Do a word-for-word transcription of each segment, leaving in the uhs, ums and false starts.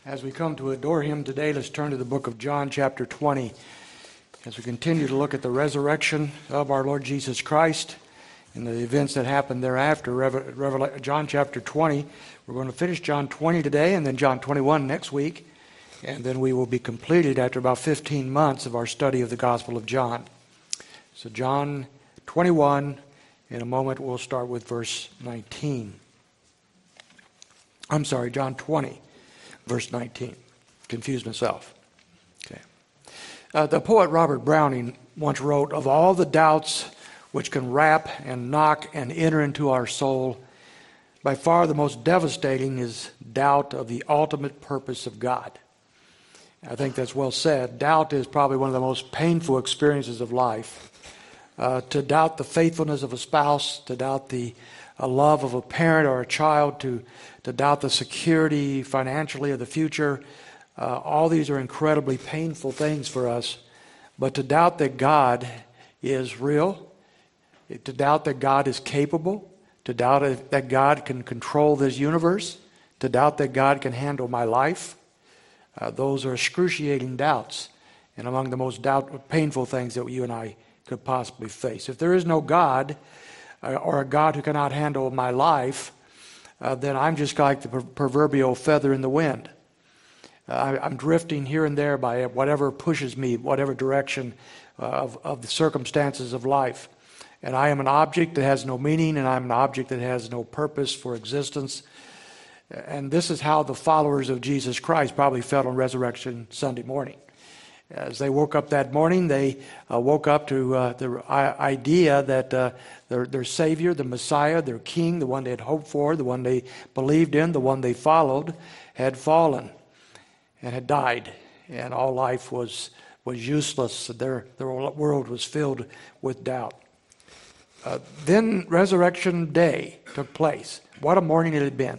As we come to adore him today, let's turn to the book of John chapter twenty. As we continue to look at the resurrection of our Lord Jesus Christ and the events that happened thereafter, Revela- John chapter twenty. We're going to finish John twenty today and then John twenty-one next week. And then we will be completed after about fifteen months of our study of the Gospel of John. So John twenty-one, in a moment we'll start with verse nineteen. I'm sorry, John twenty. Verse nineteen. Confused myself. Okay. Uh, the poet Robert Browning once wrote, "Of all the doubts which can rap and knock and enter into our soul, by far the most devastating is doubt of the ultimate purpose of God." I think that's well said. Doubt is probably one of the most painful experiences of life. Uh, to doubt the faithfulness of a spouse, to doubt the uh, love of a parent or a child, to to doubt the security financially of the future. Uh, all these are incredibly painful things for us. But to doubt that God is real, to doubt that God is capable, to doubt that God can control this universe, to doubt that God can handle my life, uh, those are excruciating doubts and among the most doubt, painful things that you and I could possibly face. If there is no God, uh, or a God who cannot handle my life, Uh, then I'm just like the proverbial feather in the wind. Uh, I, I'm drifting here and there by whatever pushes me, whatever direction uh, of, of the circumstances of life. And I am an object that has no meaning, and I'm an object that has no purpose for existence. And this is how the followers of Jesus Christ probably felt on Resurrection Sunday morning. As they woke up that morning, they uh, woke up to uh, the idea that uh, their, their Savior, the Messiah, their King, the one they had hoped for, the one they believed in, the one they followed, had fallen and had died. And all life was was useless. Their, their world was filled with doubt. Uh, then Resurrection Day took place. What a morning it had been.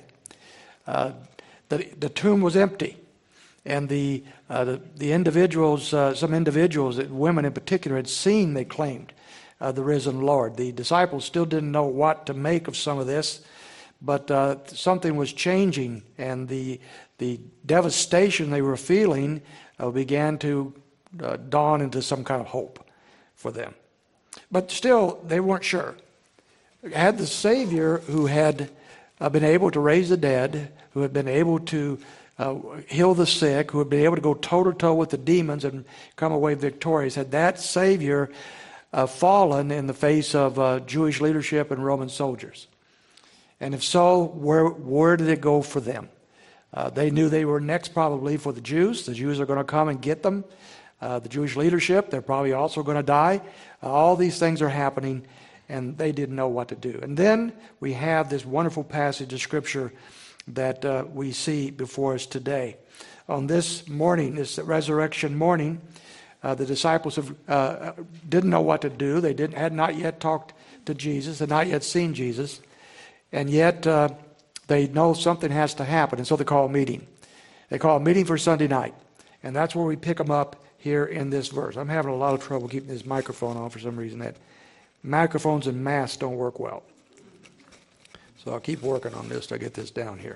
Uh, the, the tomb was empty. And the, uh, the the individuals, uh, some individuals, women in particular, had seen, they claimed, uh, the risen Lord. The disciples still didn't know what to make of some of this, but uh, something was changing, and the the devastation they were feeling uh, began to uh, dawn into some kind of hope for them. But still, they weren't sure. Had the Savior, who had uh, been able to raise the dead, who had been able to Uh, heal the sick, who had been able to go toe-to-toe with the demons and come away victorious, had that Savior uh, fallen in the face of uh, Jewish leadership and Roman soldiers? And if so, where where did it go for them? Uh, they knew they were next probably for the Jews. The Jews are going to come and get them. Uh, the Jewish leadership, they're probably also going to die. Uh, all these things are happening, and they didn't know what to do. And then we have this wonderful passage of Scripture that uh, we see before us today. On this morning, this resurrection morning, uh, the disciples have, uh, didn't know what to do. They didn't had not yet talked to Jesus, had not yet seen Jesus, and yet uh, they know something has to happen, and so they call a meeting. They call a meeting for Sunday night, and that's where we pick them up here in this verse. I'm having a lot of trouble keeping this microphone on for some reason. That microphones and masks don't work well. So I'll keep working on this till I get this down here.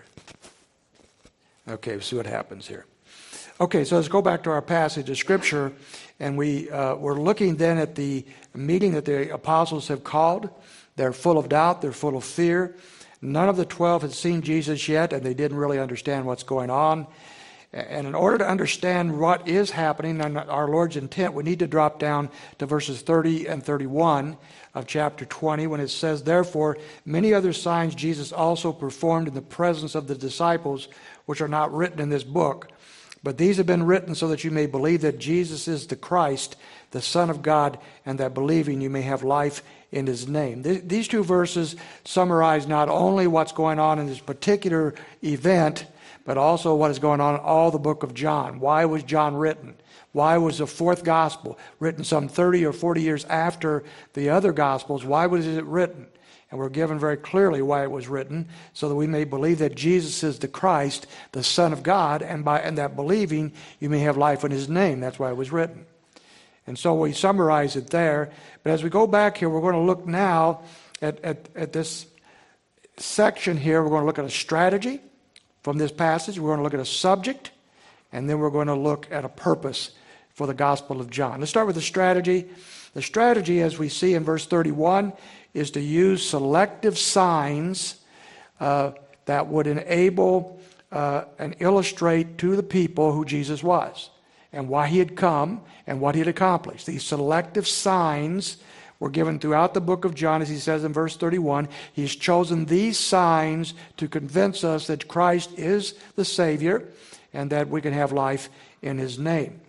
Okay, we'll see what happens here. Okay, so let's go back to our passage of Scripture, and we, uh, we're looking then at the meeting that the apostles have called. They're full of doubt, they're full of fear. None of the twelve had seen Jesus yet, and they didn't really understand what's going on. And in order to understand what is happening and our Lord's intent, we need to drop down to verses thirty and thirty-one of chapter twenty, when it says, "Therefore, many other signs Jesus also performed in the presence of the disciples, which are not written in this book. But these have been written so that you may believe that Jesus is the Christ, the Son of God, and that believing you may have life in His name." These two verses summarize not only what's going on in this particular event, but also what is going on in all the book of John. Why was John written? Why was the fourth gospel written some thirty or forty years after the other gospels? Why was it written? And we're given very clearly why it was written, so that we may believe that Jesus is the Christ, the Son of God, and by and that believing you may have life in His name. That's why it was written. And so we summarize it there. But as we go back here, we're going to look now at, at, at this section here. We're going to look at a strategy from this passage. We're going to look at a subject. and then we're going to look at a purpose for the Gospel of John. Let's start with the strategy. The strategy, as we see in verse thirty-one, is to use selective signs uh, that would enable uh, and illustrate to the people who Jesus was and why he had come and what he had accomplished. These selective signs were given throughout the book of John, as he says in verse thirty-one. He's chosen these signs to convince us that Christ is the Savior and that we can have life in his name.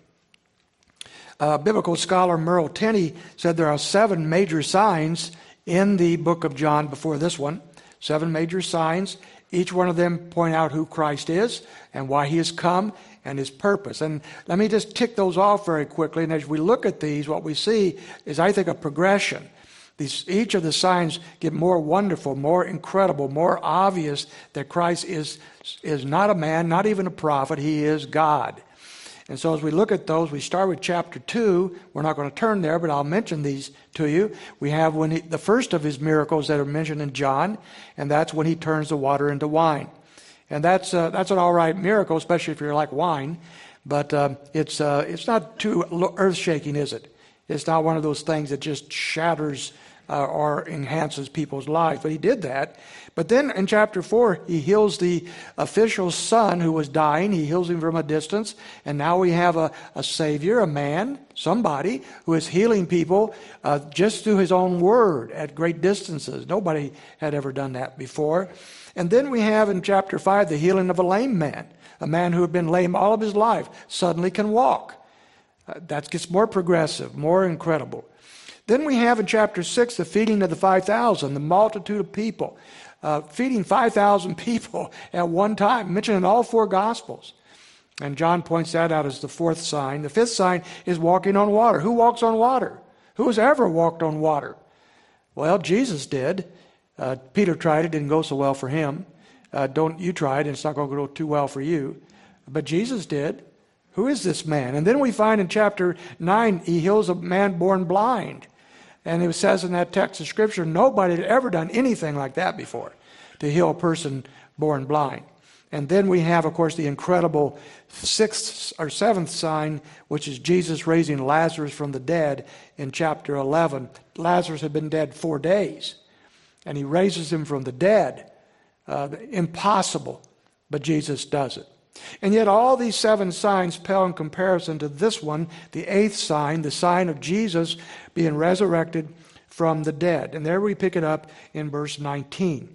Uh, biblical scholar Merle Tenney said there are seven major signs in the book of John before this one. Seven major signs. Each one of them point out who Christ is and why he has come and his purpose. And let me just tick those off very quickly. And as we look at these, what we see is, I think, a progression. These, each of the signs get more wonderful, more incredible, more obvious that Christ is, is not a man, not even a prophet. He is God. And so as we look at those, we start with chapter two. We're not going to turn there, but I'll mention these to you. We have when he, the first of his miracles that are mentioned in John, and that's when he turns the water into wine. And that's uh, that's an all right miracle, especially if you're like wine. But uh, it's uh, it's not too earth-shaking, is it? It's not one of those things that just shatters uh, or enhances people's lives. But he did that. But then in chapter four, he heals the official's son who was dying. He heals him from a distance. And now we have a, a Savior, a man, somebody, who is healing people uh, just through his own word at great distances. Nobody had ever done that before. And then we have in chapter five the healing of a lame man. A man who had been lame all of his life suddenly can walk. Uh, that gets more progressive, more incredible. Then we have in chapter six the feeding of the five thousand, the multitude of people. Uh, feeding five thousand people at one time, mentioned in all four Gospels. And John points that out as the fourth sign. The fifth sign is walking on water. Who walks on water? Who has ever walked on water? Well, Jesus did. Uh, Peter tried it, didn't go so well for him. Uh, don't you try it, and it's not going to go too well for you. But Jesus did. Who is this man? And then we find in chapter nine, he heals a man born blind. And it says in that text of Scripture, nobody had ever done anything like that before, to heal a person born blind. And then we have, of course, the incredible sixth or seventh sign, which is Jesus raising Lazarus from the dead in chapter eleven. Lazarus had been dead four days, and he raises him from the dead. Uh, impossible, but Jesus does it. And yet all these seven signs pale in comparison to this one, the eighth sign, the sign of Jesus being resurrected from the dead. And there we pick it up in verse nineteen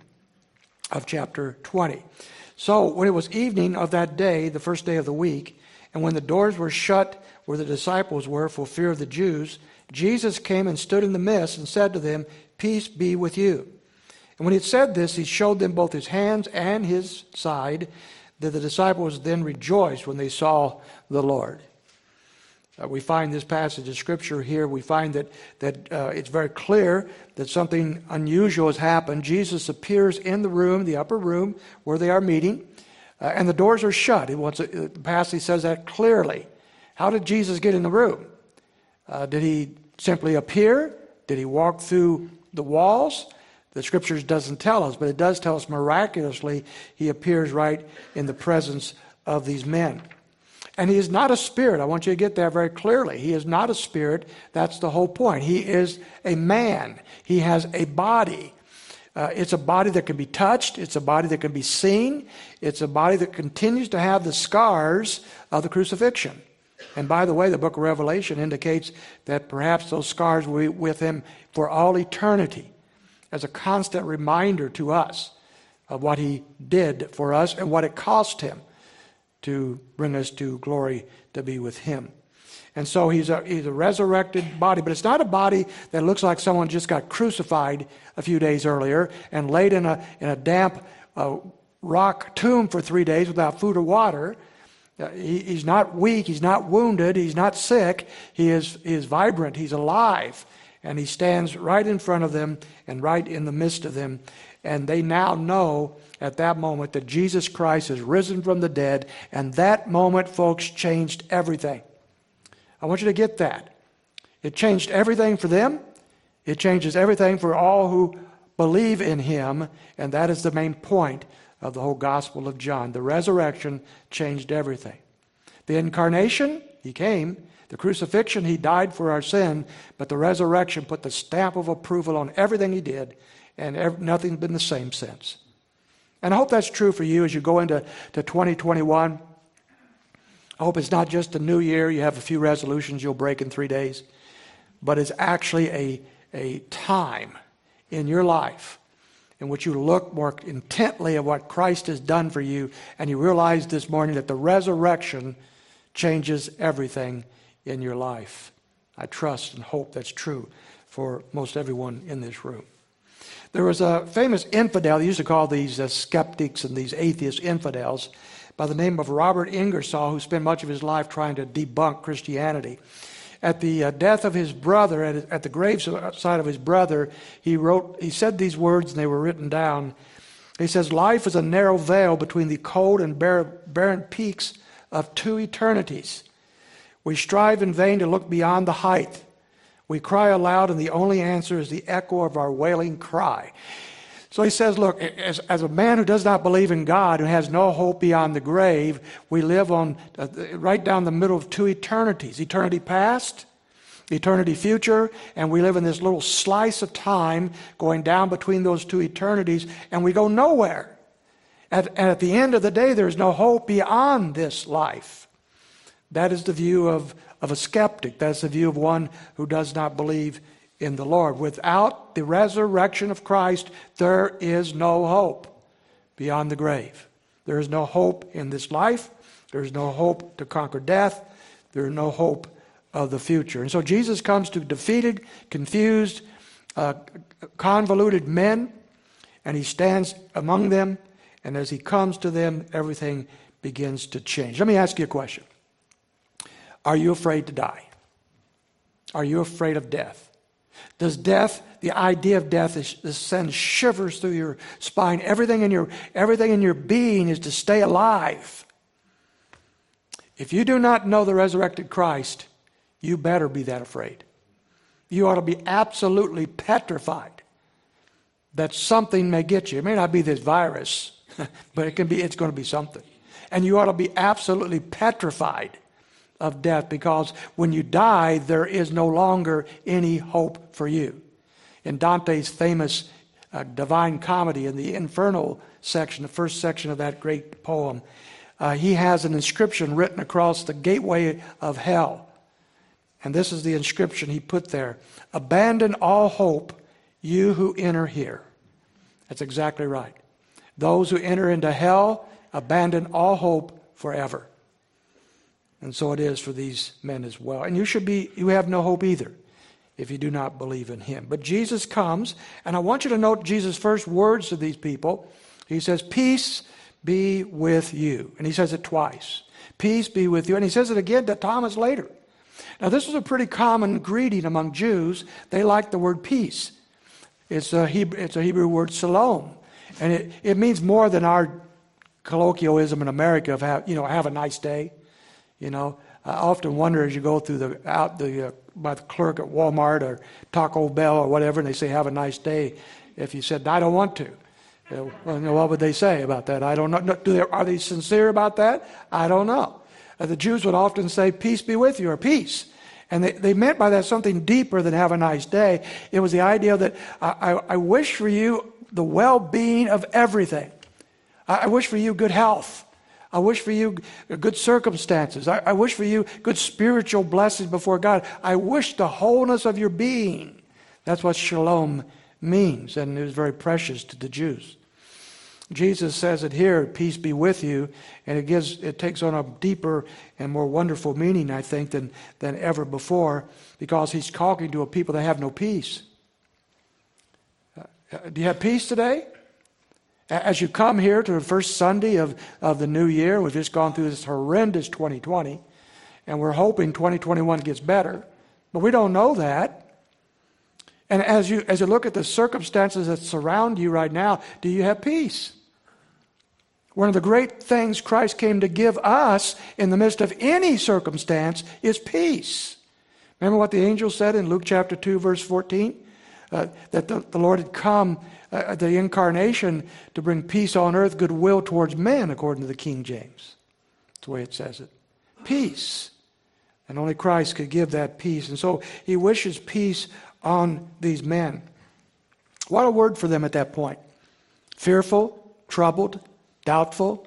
of chapter twenty. So when it was evening of that day, the first day of the week, and when the doors were shut where the disciples were for fear of the Jews, Jesus came and stood in the midst and said to them, "Peace be with you." And when he had said this, he showed them both his hands and his side. That the disciples then rejoiced when they saw the Lord. Uh, we find this passage of Scripture here, we find that, that uh, it's very clear that something unusual has happened. Jesus appears in the room, the upper room, where they are meeting, uh, and the doors are shut. It wants, uh, the passage says that clearly. How did Jesus get in the room? Uh, did he simply appear? Did he walk through the walls? The Scriptures doesn't tell us, but it does tell us miraculously he appears right in the presence of these men. And he is not a spirit. I want you to get that very clearly. He is not a spirit. That's the whole point. He is a man. He has a body. Uh, it's a body that can be touched. It's a body that can be seen. It's a body that continues to have the scars of the crucifixion. And by the way, the book of Revelation indicates that perhaps those scars will be with him for all eternity, as a constant reminder to us of what he did for us and what it cost him to bring us to glory to be with him. And so he's a, he's a resurrected body, but it's not a body that looks like someone just got crucified a few days earlier and laid in a, in a damp uh, rock tomb for three days without food or water. Uh, he, he's not weak, he's not wounded, he's not sick, he is, he is vibrant, he's alive. And he stands right in front of them and right in the midst of them. And they now know at that moment that Jesus Christ has risen from the dead. And that moment, folks, changed everything. I want you to get that. It changed everything for them. It changes everything for all who believe in him. And that is the main point of the whole Gospel of John. The resurrection changed everything. The incarnation, he came. The crucifixion, he died for our sin. But the resurrection put the stamp of approval on everything he did, and ev- nothing's been the same since. And I hope that's true for you as you go into to twenty twenty-one. I hope it's not just a new year. You have a few resolutions you'll break in three days. But it's actually a, a time in your life in which you look more intently at what Christ has done for you, and you realize this morning that the resurrection changes everything in your life. I trust and hope that's true for most everyone in this room. There was a famous infidel, they used to call these uh, skeptics and these atheist infidels, by the name of Robert Ingersoll, who spent much of his life trying to debunk Christianity. At the uh, death of his brother, at, at the graveside of his brother, he wrote, he said these words, and they were written down. He says, "Life is a narrow veil between the cold and bar- barren peaks of two eternities. We strive in vain to look beyond the height. We cry aloud, and the only answer is the echo of our wailing cry." So he says, look, as, as a man who does not believe in God, who has no hope beyond the grave, we live on uh, right down the middle of two eternities. Eternity past, eternity future, and we live in this little slice of time going down between those two eternities, and we go nowhere. At, and at the end of the day, there is no hope beyond this life. That is the view of, of a skeptic. That's the view of one who does not believe in the Lord. Without the resurrection of Christ, there is no hope beyond the grave. There is no hope in this life. There is no hope to conquer death. There is no hope of the future. And so Jesus comes to defeated, confused, uh, convoluted men, and he stands among them, and as he comes to them, everything begins to change. Let me ask you a question. Are you afraid to die? Are you afraid of death? Does death, the idea of death, is, is sends shivers through your spine? Everything in your everything in your being is to stay alive. If you do not know the resurrected Christ, you better be that afraid. You ought to be absolutely petrified that something may get you. It may not be this virus, but it can be. It's going to be something, and you ought to be absolutely petrified of death, because when you die, there is no longer any hope for you. In Dante's famous uh, Divine Comedy, in the Infernal section, the first section of that great poem, uh, he has an inscription written across the gateway of hell. And this is the inscription he put there: "Abandon all hope, you who enter here." That's exactly right. Those who enter into hell abandon all hope forever. And so it is for these men as well. And you should be, you have no hope either if you do not believe in him. But Jesus comes, and I want you to note Jesus' first words to these people. He says, "Peace be with you." And he says it twice. Peace be with you. And he says it again to Thomas later. Now, this was a pretty common greeting among Jews. They liked the word peace. It's a Hebrew, it's a Hebrew word, shalom. And it, it means more than our colloquialism in America of, have, you know, have a nice day. You know, I often wonder as you go through the out the uh, by the clerk at Walmart or Taco Bell or whatever, and they say "have a nice day." If you said "I don't want to," uh, well, you know, what would they say about that? I don't know. Do they, are they sincere about that? I don't know. Uh, the Jews would often say "peace be with you" or "peace," and they, they meant by that something deeper than "have a nice day." It was the idea that I, I, I wish for you the well-being of everything. I, I wish for you good health. I wish for you good circumstances. I, I wish for you good spiritual blessings before God. I wish the wholeness of your being. That's what shalom means, and it was very precious to the Jews. Jesus says it here, "Peace be with you," and it gives it takes on a deeper and more wonderful meaning, I think, than, than ever before, because he's talking to a people that have no peace. Uh, do you have peace today? As you come here to the first Sunday of, of the new year, we've just gone through this horrendous twenty twenty, and we're hoping twenty twenty-one gets better, but we don't know that. And as you as you look at the circumstances that surround you right now, do you have peace? One of the great things Christ came to give us in the midst of any circumstance is peace. Remember what the angel said in Luke chapter two, verse fourteen? Uh, that the, the Lord had come, uh, the incarnation, to bring peace on earth, goodwill towards men, according to the King James. That's the way it says it. Peace. And only Christ could give that peace. And so he wishes peace on these men. What a word for them at that point. Fearful, troubled, doubtful,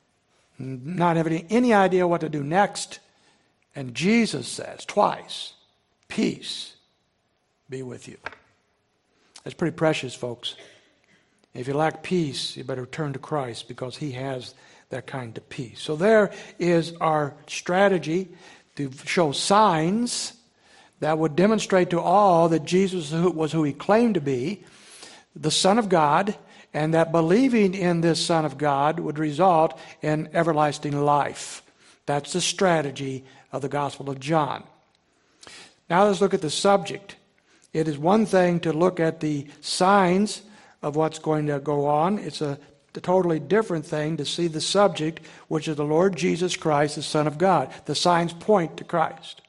not having any idea what to do next. And Jesus says twice, peace be with you. That's pretty precious, folks. If you lack peace, you better turn to Christ because he has that kind of peace. So there is our strategy to show signs that would demonstrate to all that Jesus was who he claimed to be, the Son of God, and that believing in this Son of God would result in everlasting life. That's the strategy of the Gospel of John. Now let's look at the subject. It is one thing to look at the signs of what's going to go on. It's a, a totally different thing to see the subject, which is the Lord Jesus Christ, the Son of God. The signs point to Christ.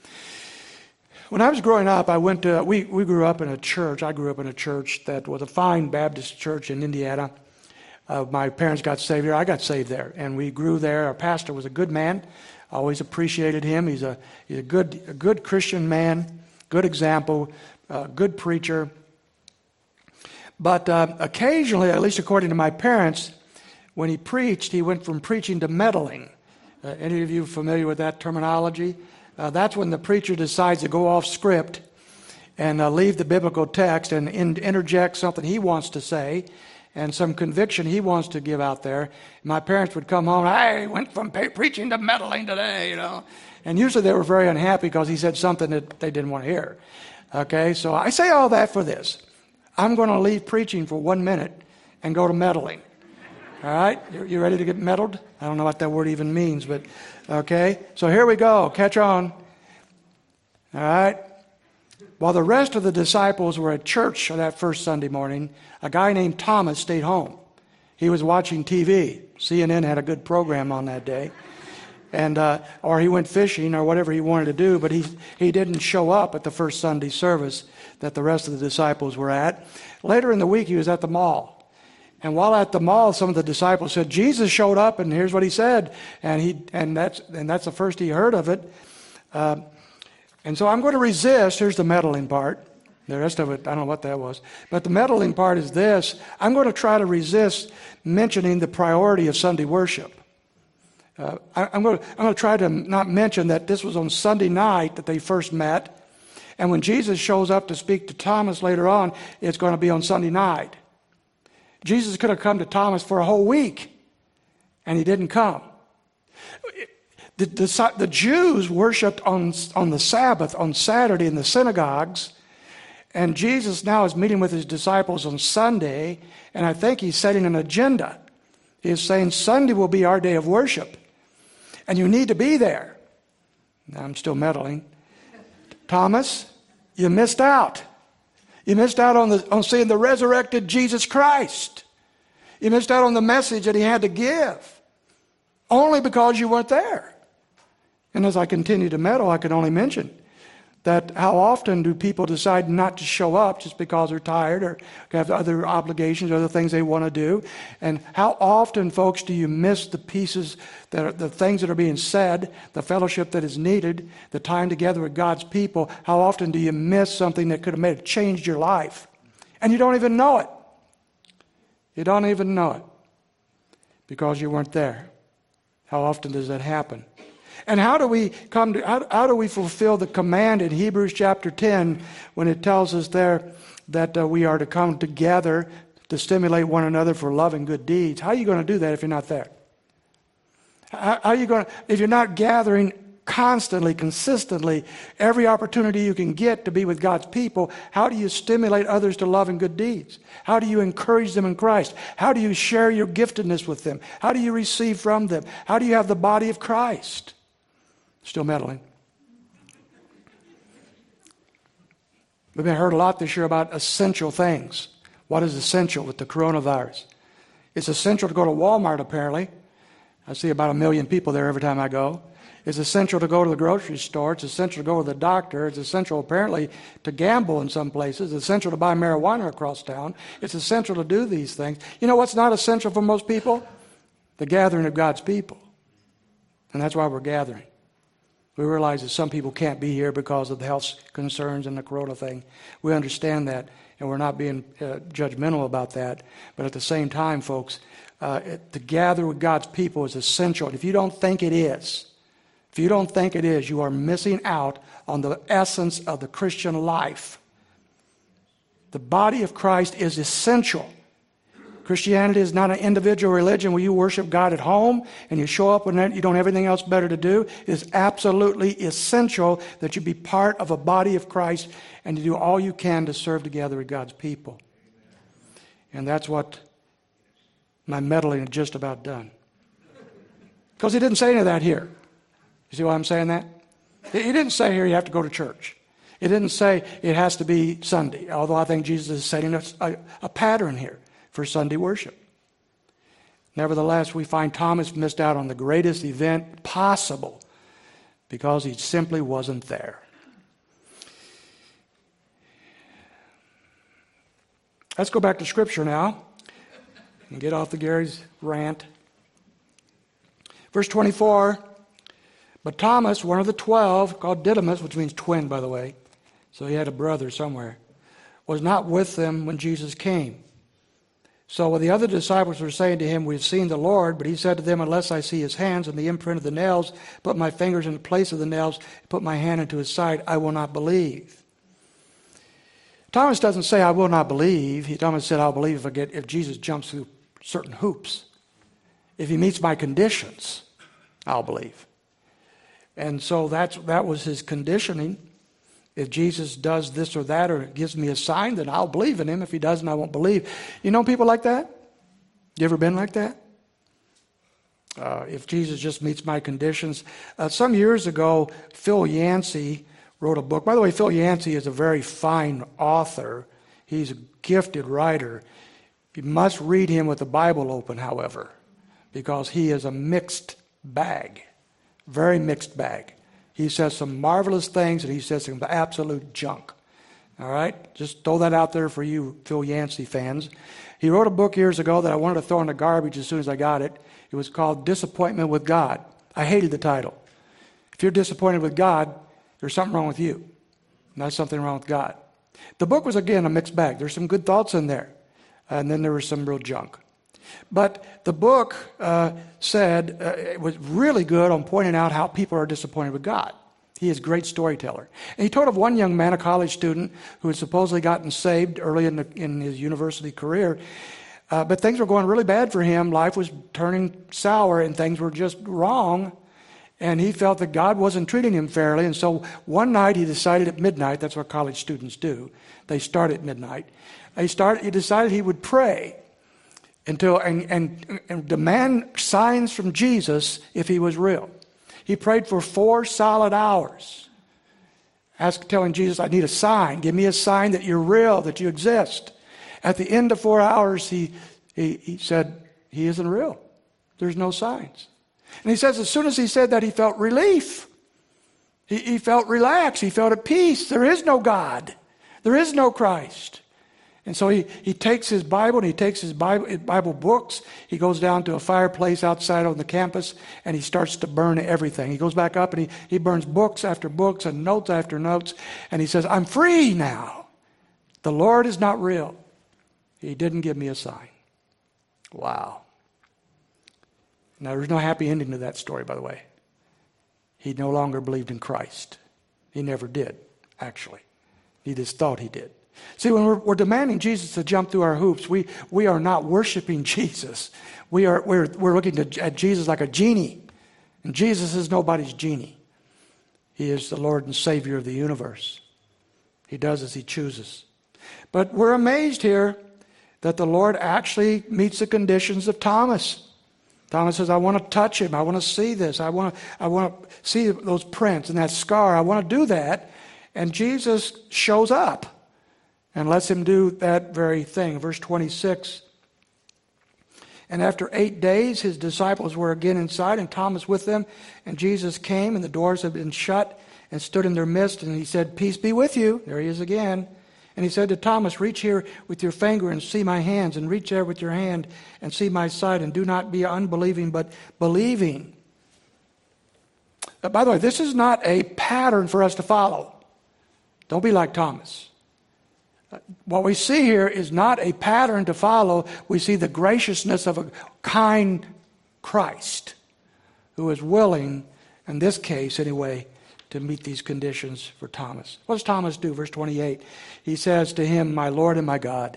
When I was growing up, I went to, we, we grew up in a church. I grew up in a church that was a fine Baptist church in Indiana. Uh, my parents got saved there. I got saved there, and we grew there. Our pastor was a good man. I always appreciated him. He's a, he's a good, a good Christian man, good example, uh, good preacher. But uh, occasionally, at least according to my parents, when he preached, he went from preaching to meddling. Uh, any of you familiar with that terminology? Uh, that's when the preacher decides to go off script and uh, leave the biblical text and in, interject something he wants to say and some conviction he wants to give out there. My parents would come home, I went from pa- preaching to meddling today, you know. And usually they were very unhappy because he said something that they didn't want to hear. Okay, so I say all that for this. I'm going to leave preaching for one minute and go to meddling. All right? You, you ready to get meddled? I don't know what that word even means, but okay. So here we go. Catch on. All right? While the rest of the disciples were at church that first Sunday morning, a guy named Thomas stayed home. He was watching T V. C N N had a good program on that day. And uh, or he went fishing or whatever he wanted to do, but he, he didn't show up at the first Sunday service that the rest of the disciples were at. Later in the week, he was at the mall. And while at the mall, some of the disciples said, Jesus showed up, and here's what he said. And he and that's and that's the first he heard of it. Uh, and so I'm going to resist. Here's the meddling part. The rest of it, I don't know what that was. But the meddling part is this. I'm going to try to resist mentioning the priority of Sunday worship. Uh, I, I'm going to, I'm going to try to not mention that this was on Sunday night that they first met. And when Jesus shows up to speak to Thomas later on, it's going to be on Sunday night. Jesus could have come to Thomas for a whole week, and he didn't come. The, the, the Jews worshipped on, on the Sabbath, on Saturday in the synagogues, and Jesus now is meeting with his disciples on Sunday, and I think he's setting an agenda. He's saying Sunday will be our day of worship, and you need to be there. Now, I'm still meddling. Thomas, you missed out. You missed out on, the, on seeing the resurrected Jesus Christ. You missed out on the message that he had to give, only because you weren't there. And as I continue to meddle, I can only mention that how often do people decide not to show up just because they're tired or have other obligations, other things they want to do? And how often, folks, do you miss the pieces, that are, the things that are being said, the fellowship that is needed, the time together with God's people? How often do you miss something that could have made changed your life? And you don't even know it. You don't even know it because you weren't there. How often does that happen? And how do we come to, how, how do we fulfill the command in Hebrews chapter ten when it tells us there that uh, we are to come together to stimulate one another for love and good deeds? How are you going to do that if you're not there? How, how are you going to, if you're not gathering constantly, consistently, every opportunity you can get to be with God's people, how do you stimulate others to love and good deeds? How do you encourage them in Christ? How do you share your giftedness with them? How do you receive from them? How do you have the body of Christ? Still meddling. We've heard a lot this year about essential things. What is essential with the coronavirus? It's essential to go to Walmart, apparently. I see about a million people there every time I go. It's essential to go to the grocery store. It's essential to go to the doctor. It's essential, apparently, to gamble in some places. It's essential to buy marijuana across town. It's essential to do these things. You know what's not essential for most people? The gathering of God's people. And that's why we're gathering. We realize that some people can't be here because of the health concerns and the corona thing. We understand that, and we're not being uh, judgmental about that. But at the same time, folks, uh, it, to gather with God's people is essential. And if you don't think it is, if you don't think it is, you are missing out on the essence of the Christian life. The body of Christ is essential. Christianity is not an individual religion where you worship God at home and you show up when you don't have anything else better to do. It is absolutely essential that you be part of a body of Christ and to do all you can to serve together with God's people. And that's what my meddling had just about done. Because he didn't say any of that here. You see why I'm saying that? He didn't say here you have to go to church. It didn't say it has to be Sunday, although I think Jesus is setting a, a, a pattern here for Sunday worship. Nevertheless, we find Thomas missed out on the greatest event possible because he simply wasn't there. Let's go back to Scripture now and get off the Gary's rant. Verse twenty-four, but Thomas, one of the twelve, called Didymus, which means twin, by the way, so he had a brother somewhere, was not with them when Jesus came. So when the other disciples were saying to him, we've seen the Lord, but he said to them, unless I see his hands and the imprint of the nails, put my fingers in the place of the nails, put my hand into his side, I will not believe. Thomas doesn't say, I will not believe. He Thomas said, I'll believe if I get if Jesus jumps through certain hoops. If he meets my conditions, I'll believe. And so that's that was his conditioning. If Jesus does this or that or gives me a sign, then I'll believe in him. If he doesn't, I won't believe. You know people like that? You ever been like that? Uh, if Jesus just meets my conditions. Uh, some years ago, Phil Yancey wrote a book. By the way, Phil Yancey is a very fine author. He's a gifted writer. You must read him with the Bible open, however, because he is a mixed bag. Very mixed bag. He says some marvelous things, and he says some absolute junk. All right? Just throw that out there for you Phil Yancey fans. He wrote a book years ago that I wanted to throw in the garbage as soon as I got it. It was called Disappointment with God. I hated the title. If you're disappointed with God, there's something wrong with you. And that's something wrong with God. The book was, again, a mixed bag. There's some good thoughts in there. And then there was some real junk. But the book uh, said uh, it was really good on pointing out how people are disappointed with God. He is a great storyteller. And he told of one young man, a college student, who had supposedly gotten saved early in, the, in his university career. Uh, but things were going really bad for him. Life was turning sour and things were just wrong. And he felt that God wasn't treating him fairly. And so one night he decided at midnight, that's what college students do. They start at midnight. He, started, he decided he would pray. Until and, and, and demand signs from Jesus if he was real. He prayed for four solid hours, ask, telling Jesus, I need a sign. Give me a sign that you're real, that you exist. At the end of four hours, he, he, he said, he isn't real. There's no signs. And he says as soon as he said that, he felt relief. He, he felt relaxed. He felt at peace. There is no God. There is no Christ. And so he, he takes his Bible and he takes his Bible, his Bible books. He goes down to a fireplace outside on the campus and he starts to burn everything. He goes back up and he, he burns books after books and notes after notes. And he says, I'm free now. The Lord is not real. He didn't give me a sign. Wow. Now, there's no happy ending to that story, by the way. He no longer believed in Christ. He never did, actually. He just thought he did. See, when we're, we're demanding Jesus to jump through our hoops, we, we are not worshiping Jesus. We are, we're, we're looking to, at Jesus like a genie. And Jesus is nobody's genie. He is the Lord and Savior of the universe. He does as he chooses. But we're amazed here that the Lord actually meets the conditions of Thomas. Thomas says, I want to touch him. I want to see this. I want to, I want to see those prints and that scar. I want to do that. And Jesus shows up and lets him do that very thing. Verse twenty-six. And after eight days, his disciples were again inside, and Thomas with them. And Jesus came, and the doors had been shut, and stood in their midst. And he said, peace be with you. There he is again. And he said to Thomas, reach here with your finger and see my hands, and reach there with your hand and see my side, and do not be unbelieving, but believing. Uh, by the way, this is not a pattern for us to follow. Don't be like Thomas. Uh, what we see here is not a pattern to follow. We see the graciousness of a kind Christ who is willing, in this case anyway, to meet these conditions for Thomas. What does Thomas do? Verse twenty-eight. He says to him, my Lord and my God.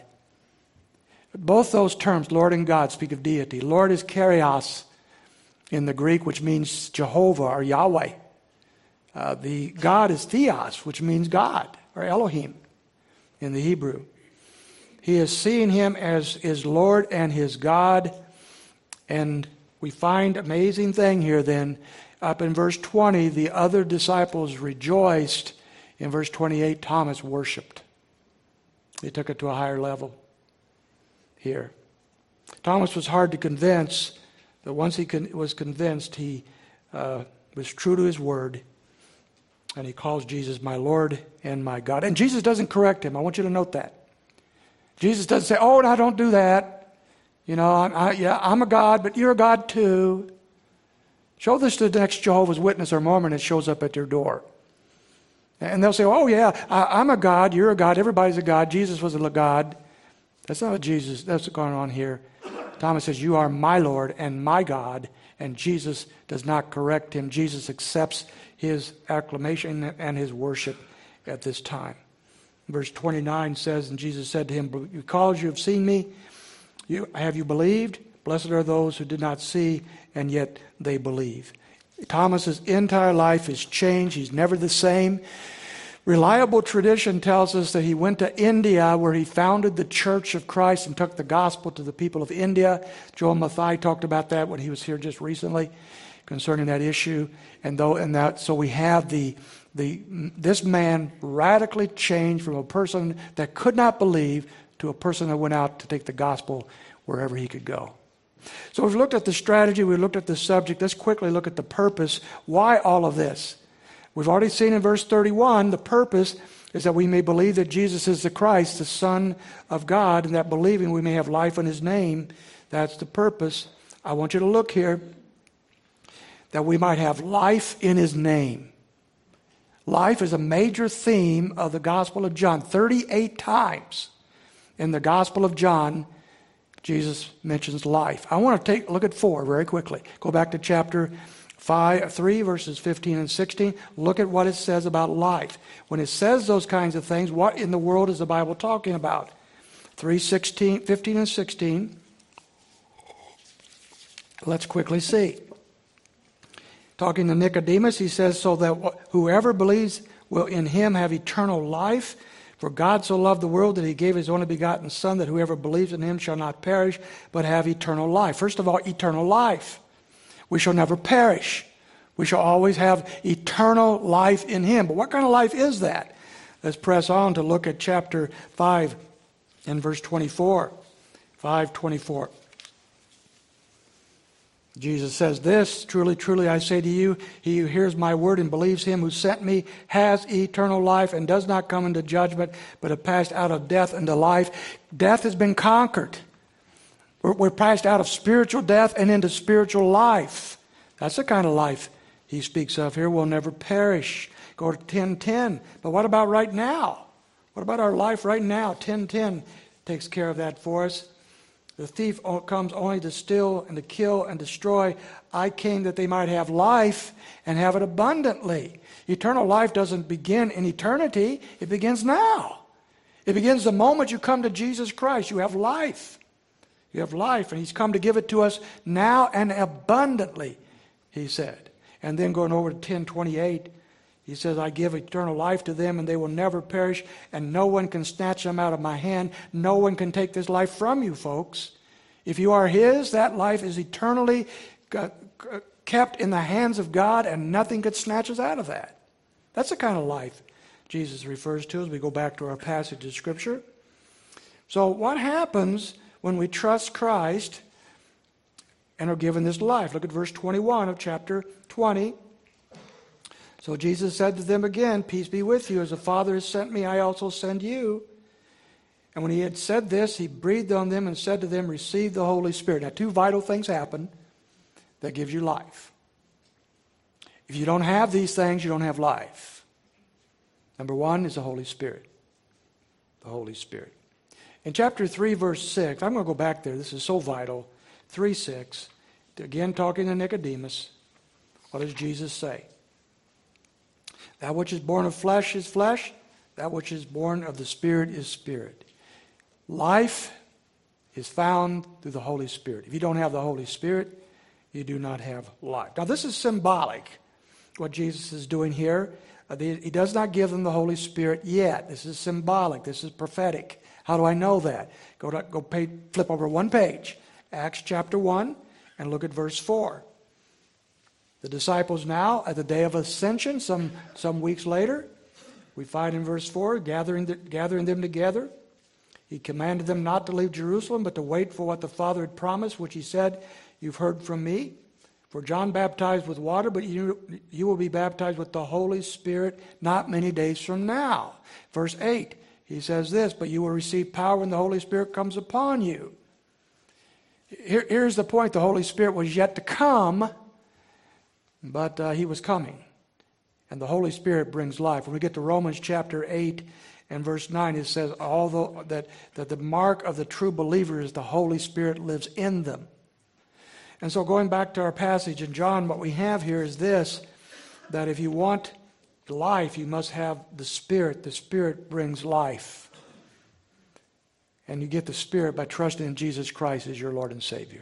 Both those terms, Lord and God, speak of deity. Lord is Kyrios in the Greek, which means Jehovah or Yahweh. Uh, the God is Theos, which means God, or Elohim in the Hebrew. He is seeing him as his Lord and his God. And we find amazing thing here then. Up in verse twenty, the other disciples rejoiced. In verse twenty-eight, Thomas worshiped. He took it to a higher level here. Thomas was hard to convince, but once he con- was convinced, he uh, was true to his word, and he calls Jesus my Lord and my God. And Jesus doesn't correct him. I want you to note that. Jesus doesn't say, oh, no, don't do that. You know, I, I, yeah, I'm a God, but you're a God too. Show this to the next Jehovah's Witness or Mormon that shows up at your door. And they'll say, oh, yeah, I, I'm a God, you're a God, everybody's a God, Jesus was a God. That's not what Jesus, that's what's going on here. Thomas says, you are my Lord and my God, and Jesus does not correct him. Jesus accepts his acclamation and his worship at this time. Verse twenty-nine says, and Jesus said to him, because you have seen me, you, have you believed? Blessed are those who did not see, and yet they believe. Thomas's entire life is changed. He's never the same. Reliable tradition tells us that he went to India where he founded the Church of Christ and took the gospel to the people of India. Joel Mathai talked about that when he was here just recently concerning that issue. And though and that so we have the the this man radically changed from a person that could not believe to a person that went out to take the gospel wherever he could go. So we've looked at the strategy, we looked at the subject. Let's quickly look at the purpose. Why all of this? We've already seen in verse thirty-one, the purpose is that we may believe that Jesus is the Christ, the Son of God, and that believing we may have life in his name. That's the purpose. I want you to look here, that we might have life in his name. Life is a major theme of the Gospel of John. thirty-eight times in the Gospel of John, Jesus mentions life. I want to take a look at four very quickly. Go back to chapter five, three, verses fifteen and sixteen. Look at what it says about life. When it says those kinds of things, what in the world is the Bible talking about? three, sixteen, fifteen and sixteen. Let's quickly see. Talking to Nicodemus, he says, so that whoever believes will in him have eternal life. For God so loved the world that he gave his only begotten Son, that whoever believes in him shall not perish, but have eternal life. First of all, eternal life. We shall never perish. We shall always have eternal life in him. But what kind of life is that? Let's press on to look at chapter five and verse twenty-four. five twenty-four. Jesus says this, truly, truly, I say to you, he who hears my word and believes him who sent me has eternal life and does not come into judgment, but have passed out of death into life. Death has been conquered. We're, we're passed out of spiritual death and into spiritual life. That's the kind of life he speaks of here. We'll never perish. Go to ten ten. But what about right now? What about our life right now? ten ten takes care of that for us. The thief comes only to steal and to kill and destroy. I came that they might have life and have it abundantly. Eternal life doesn't begin in eternity. It begins now. It begins the moment you come to Jesus Christ. You have life. You have life, and he's come to give it to us now and abundantly, he said. And then going over to ten twenty-eight, he says, I give eternal life to them, and they will never perish, and no one can snatch them out of my hand. No one can take this life from you, folks. If you are his, that life is eternally kept in the hands of God, and nothing could snatch us out of that. That's the kind of life Jesus refers to as we go back to our passage of Scripture. So what happens when we trust Christ and are given this life? Look at verse twenty-one of chapter twenty. So Jesus said to them again, peace be with you. As the Father has sent me, I also send you. And when he had said this, he breathed on them and said to them, receive the Holy Spirit. Now, two vital things happen that gives you life. If you don't have these things, you don't have life. Number one is the Holy Spirit. The Holy Spirit. In chapter three, verse six, I'm going to go back there. This is so vital. three six, again talking to Nicodemus. What does Jesus say? That which is born of flesh is flesh. That which is born of the Spirit is spirit. Life is found through the Holy Spirit. If you don't have the Holy Spirit, you do not have life. Now this is symbolic, what Jesus is doing here. Uh, the, he does not give them the Holy Spirit yet. This is symbolic. This is prophetic. How do I know that? Go to, go pay, flip over one page. Acts chapter one, and look at verse four. The disciples now, at the day of ascension, some, some weeks later, we find in verse four, gathering, the, gathering them together, he commanded them not to leave Jerusalem, but to wait for what the Father had promised, which he said, you've heard from me. For John baptized with water, but you, you will be baptized with the Holy Spirit not many days from now. Verse eight, he says this, but you will receive power when the Holy Spirit comes upon you. Here, here's the point. The Holy Spirit was yet to come, but uh, he was coming. And the Holy Spirit brings life. When we get to Romans chapter eight and verse nine, it says, although that, that the mark of the true believer is the Holy Spirit lives in them. And so going back to our passage in John, what we have here is this, that if you want life, you must have the Spirit. The Spirit brings life. And you get the Spirit by trusting in Jesus Christ as your Lord and Savior.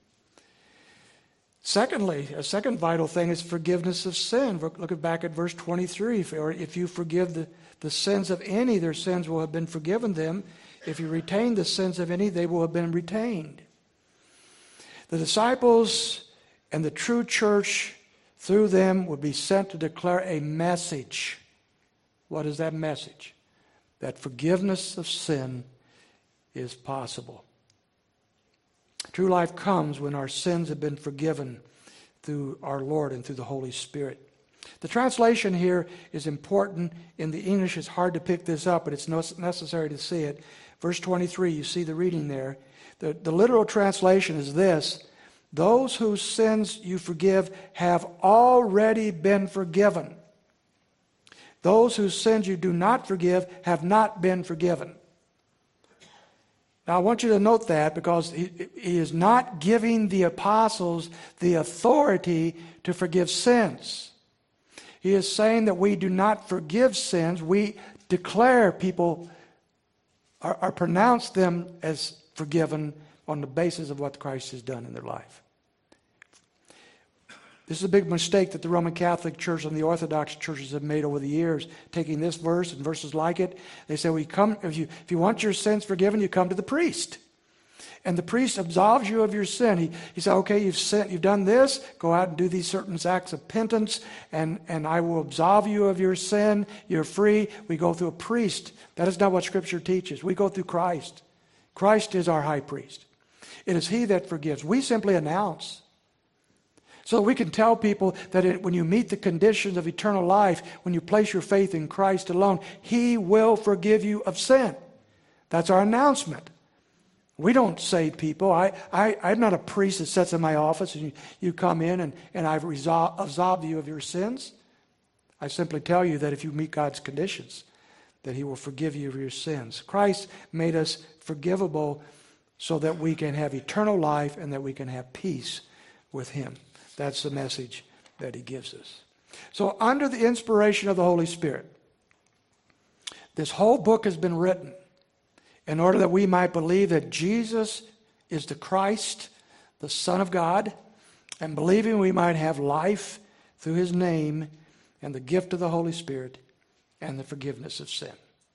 Secondly, a second vital thing is forgiveness of sin. Look back at verse twenty-three. Or if you forgive the, the sins of any, their sins will have been forgiven them. If you retain the sins of any, they will have been retained. The disciples and the true church, through them, would be sent to declare a message. What is that message? That forgiveness of sin is possible. True life comes when our sins have been forgiven through our Lord and through the Holy Spirit. The translation here is important. In the English, it's hard to pick this up, but it's necessary to see it. Verse twenty-three, you see the reading there. The, the literal translation is this: those whose sins you forgive have already been forgiven. Those whose sins you do not forgive have not been forgiven. Now, I want you to note that, because he, he is not giving the apostles the authority to forgive sins. He is saying that we do not forgive sins. We declare people, or, or pronounce them as forgiven on the basis of what Christ has done in their life. This is a big mistake that the Roman Catholic Church and the Orthodox churches have made over the years, taking this verse and verses like it. They say, we come if you if you want your sins forgiven, you come to the priest. And the priest absolves you of your sin. He, he said, okay, you've sinned, you've done this, go out and do these certain acts of penance, and, and I will absolve you of your sin. You're free. We go through a priest. That is not what Scripture teaches. We go through Christ. Christ is our high priest. It is He that forgives. We simply announce. So we can tell people that it, when you meet the conditions of eternal life, when you place your faith in Christ alone, He will forgive you of sin. That's our announcement. We don't say people, I, I, I'm not a priest that sits in my office and you, you come in and, and I've resolved, absolved you of your sins. I simply tell you that if you meet God's conditions, that He will forgive you of your sins. Christ made us forgivable so that we can have eternal life and that we can have peace with Him. That's the message that He gives us. So under the inspiration of the Holy Spirit, this whole book has been written in order that we might believe that Jesus is the Christ, the Son of God, and believing we might have life through His name and the gift of the Holy Spirit and the forgiveness of sin.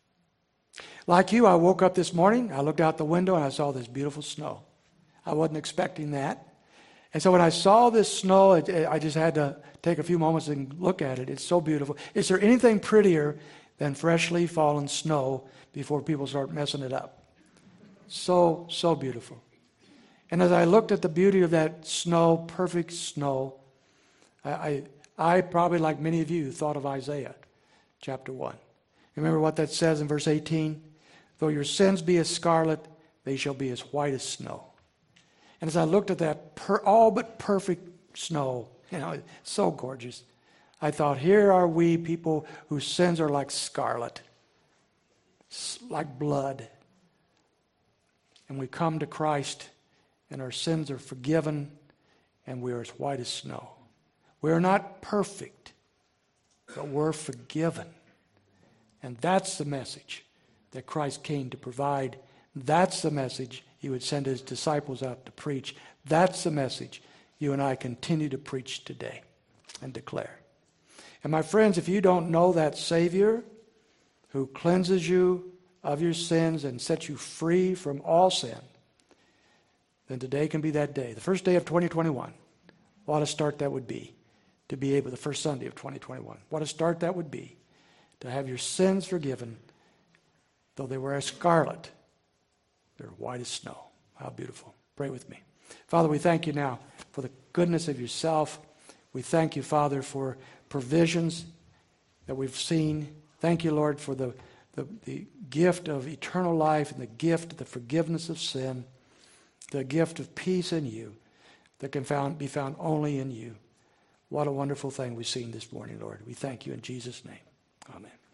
Like you, I woke up this morning, I looked out the window and I saw this beautiful snow. I wasn't expecting that. And so when I saw this snow, it, it, I just had to take a few moments and look at it. It's so beautiful. Is there anything prettier than freshly fallen snow before people start messing it up? So, so beautiful. And as I looked at the beauty of that snow, perfect snow, I, I, I probably, like many of you, thought of Isaiah chapter one. Remember what that says in verse eighteen? Though your sins be as scarlet, they shall be as white as snow. And as I looked at that per, all but perfect snow, you know, it's so gorgeous, I thought, here are we, people whose sins are like scarlet, like blood. And we come to Christ, and our sins are forgiven, and we are as white as snow. We are not perfect, but we're forgiven. And that's the message that Christ came to provide. That's the message he would send his disciples out to preach. That's the message you and I continue to preach today and declare. And my friends, if you don't know that Savior who cleanses you of your sins and sets you free from all sin, then today can be that day. The first day of twenty twenty-one. What a start that would be to be able, the first Sunday of twenty twenty-one. What a start that would be to have your sins forgiven, though they were as scarlet. They're white as snow. How beautiful. Pray with me. Father, we thank you now for the goodness of yourself. We thank you, Father, for provisions that we've seen. Thank you, Lord, for the, the, the gift of eternal life and the gift of the forgiveness of sin, the gift of peace in you that can found, be found only in you. What a wonderful thing we've seen this morning, Lord. We thank you in Jesus' name. Amen.